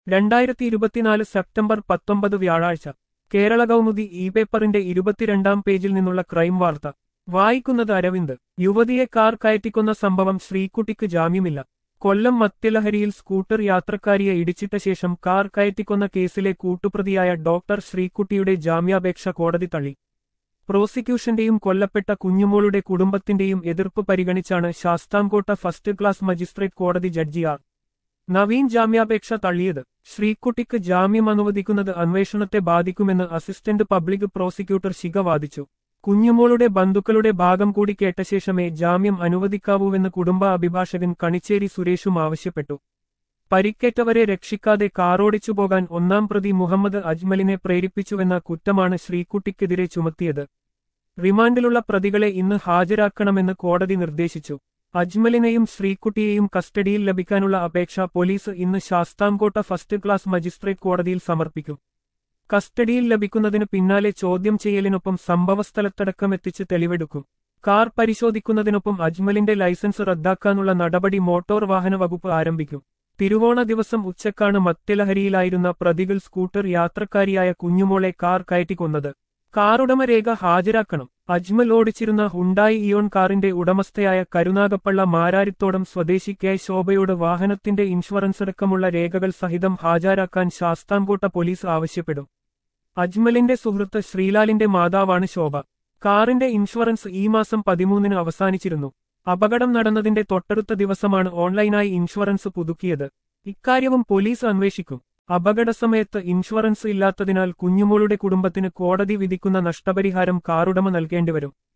2024 September 19 വ്യാഴാഴ്ച Kerala Kaumudi E പേപ്പറിന്റെ 22-ാം പേജിൽ നിന്നുള്ള ക്രൈം വാർത്ത വായിക്കുന്നത് അരവിന്ദ്. യുവതിയെ കാർ കയറ്റിക്കൊന്ന സംഭവം ശ്രീകുട്ടിക്ക് ജാമ്യമില്ല. കൊല്ലം മദ്യലഹരിയിൽ സ്കൂട്ടർ യാത്രക്കാരിയെ ഇടിച്ചിട്ട ശേഷം കാർ കയറ്റിക്കൊന്ന കേസിലെ കൂട്ടുപ്രതിയായ ഡോക്ടർ ശ്രീകുട്ടിയുടെ ജാമ്യാപേക്ഷ കോടതി തള്ളി. പ്രോസിക്യൂഷന്റെയും കൊല്ലപ്പെട്ട കുഞ്ഞുമോളുടെ കുടുംബത്തിന്റെയും എതിർപ്പ് പരിഗണിച്ചാണ് ശാസ്താംകോട്ട ഫസ്റ്റ് ക്ലാസ് മജിസ്ട്രേറ്റ് കോടതി ജഡ്ജി ആർ. നവീൻ ജാമ്യാപേക്ഷ തള്ളിയത്. ശ്രീകുട്ടിക്ക് ജാമ്യം അനുവദിക്കുന്നത് അന്വേഷണത്തെ ബാധിക്കുമെന്ന് അസിസ്റ്റന്റ് പബ്ലിക് പ്രോസിക്യൂട്ടർ ശിഖ വാദിച്ചു. കുഞ്ഞുമോളുടെ ബന്ധുക്കളുടെ ഭാഗം കൂടി കേട്ട ശേഷമേ ജാമ്യം അനുവദിക്കാവൂവെന്ന് കുടുംബ അഭിഭാഷകൻ കണിച്ചേരി സുരേഷും ആവശ്യപ്പെട്ടു. പരിക്കേറ്റവരെ രക്ഷിക്കാതെ കാറോടിച്ചു പോകാൻ ഒന്നാം പ്രതി മുഹമ്മദ് അജ്മലിനെ പ്രേരിപ്പിച്ചുവെന്ന കുറ്റമാണ് ശ്രീകുട്ടിക്കെതിരെ ചുമത്തിയത്. റിമാൻഡിലുള്ള പ്രതികളെ ഇന്ന് ഹാജരാക്കണമെന്ന് കോടതി നിർദ്ദേശിച്ചു. അജ്മലിനെയും ശ്രീകുട്ടിയെയും കസ്റ്റഡിയിൽ ലഭിക്കാനുള്ള അപേക്ഷ പോലീസ് ഇന്ന് ശാസ്താംകോട്ട ഫസ്റ്റ് ക്ലാസ് മജിസ്ട്രേറ്റ് കോടതിയിൽ സമർപ്പിക്കും. കസ്റ്റഡിയിൽ ലഭിക്കുന്നതിന് പിന്നാലെ ചോദ്യം ചെയ്യലിനൊപ്പം സംഭവസ്ഥലത്തടക്കമെത്തിച്ച് തെളിവെടുക്കും. കാർ പരിശോധിക്കുന്നതിനൊപ്പം അജ്മലിന്റെ ലൈസൻസ് റദ്ദാക്കാനുള്ള നടപടി മോട്ടോർ വാഹന വകുപ്പ് ആരംഭിക്കും. തിരുവോണ ദിവസം ഉച്ചക്കാണ് മദ്യലഹരിയിലായിരുന്ന പ്രതികൾ സ്കൂട്ടർ യാത്രക്കാരിയായ കുഞ്ഞുമോളെ കാർ കയറ്റിക്കൊന്നത്. കാറുടമ രേഖ ഹാജരാക്കണം. അജ്മൽ ഓടിച്ചിരുന്ന ഹുണ്ടായി ഇയോൺ കാറിന്റെ ഉടമസ്ഥയായ കരുനാഗപ്പള്ള മാരാരിത്തോടം സ്വദേശി കെ ശോഭയോട് വാഹനത്തിന്റെ ഇൻഷുറൻസ് അടക്കമുള്ള രേഖകൾ സഹിതം ഹാജരാക്കാൻ ശാസ്താംകോട്ട പോലീസ് ആവശ്യപ്പെടും. അജ്മലിന്റെ സുഹൃത്ത് ശ്രീലാലിന്റെ മാതാവാണ് ശോഭ. കാറിന്റെ ഇൻഷുറൻസ് ഈ മാസം 13-ന് അവസാനിച്ചിരുന്നു. അപകടം നടന്നതിന്റെ തൊട്ടടുത്ത ദിവസമാണ് ഓൺലൈനായി ഇൻഷുറൻസ് പുതുക്കിയത്. ഇക്കാര്യവും പോലീസ് അന്വേഷിക്കും. അപകടസമയത്ത് ഇൻഷുറൻസ് ഇല്ലാത്തതിനാൽ കുഞ്ഞുമോളുടെ കുടുംബത്തിന് കോടതി വിധിക്കുന്ന നഷ്ടപരിഹാരം കാറുടമ നൽകേണ്ടിവരും.